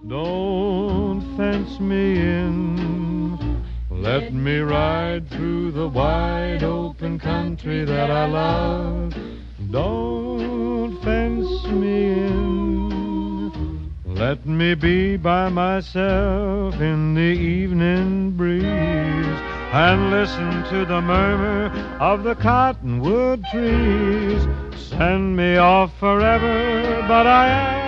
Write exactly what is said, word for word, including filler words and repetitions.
Don't fence me in. Let me ride through the wide open country that I love. Don't fence me in. Let me be by myself in the evening breeze and listen to the murmur of the cottonwood trees. Send me off forever, but I